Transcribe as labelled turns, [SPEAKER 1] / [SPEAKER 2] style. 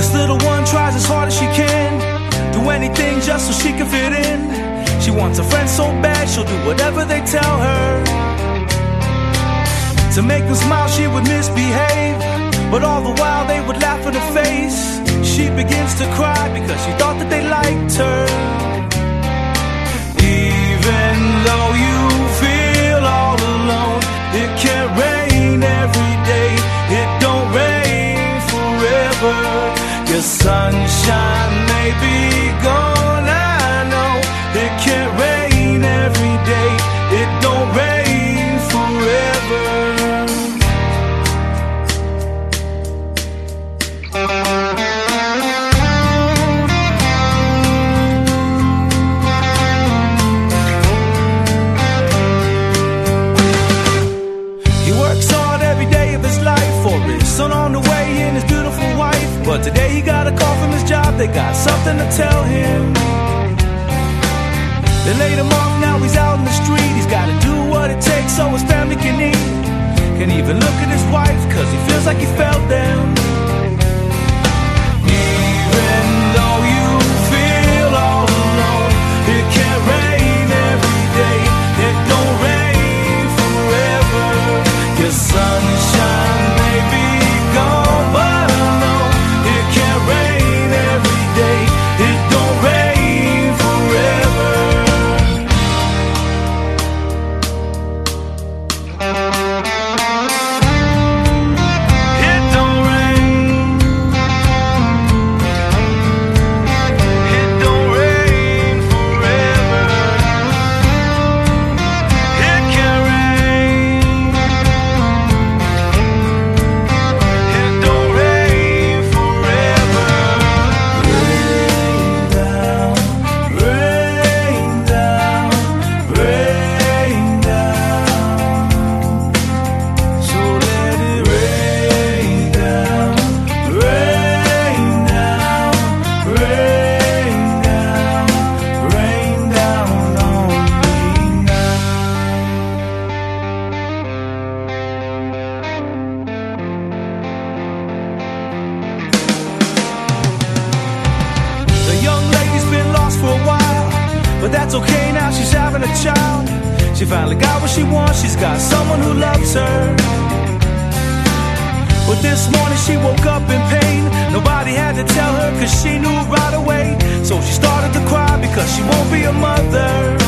[SPEAKER 1] This little one tries as hard as she can, do anything just so she can fit in. She wants a friend so bad, she'll do whatever they tell her. To make them smile, she would misbehave, but all the while they would laugh in her face. She begins to cry because she thought that they liked her. Even though you feel all alone, it can't rain every day, it don't rain forever. Your sunshine may be gone, I know. It can't rain every day, it don't rain forever. He works hard every day of his life for his son on the way and his beautiful wife. But today he got a call from his job, they got something to tell him. They laid him off, now he's out in the street. He's gotta do what it takes so his family can eat. Can't even look at his wife cause he feels like he fell down. Even though you feel all alone, it can't rain every day, it don't rain forever. Your sunshine may be gone, but I know it can't rain every day, it don't rain forever. It don't rain, it don't rain forever. It can't rain, it don't rain forever. Rain down, rain down, so let it rain down, rain down, rain down, rain down on me now. The young lady's been lost for a while, but that's okay now, she's having a child. She finally got what she wants, she's got someone who loves her. But this morning she woke up in pain. Nobody had to tell her cause she knew right away. So she started to cry because she won't be a mother.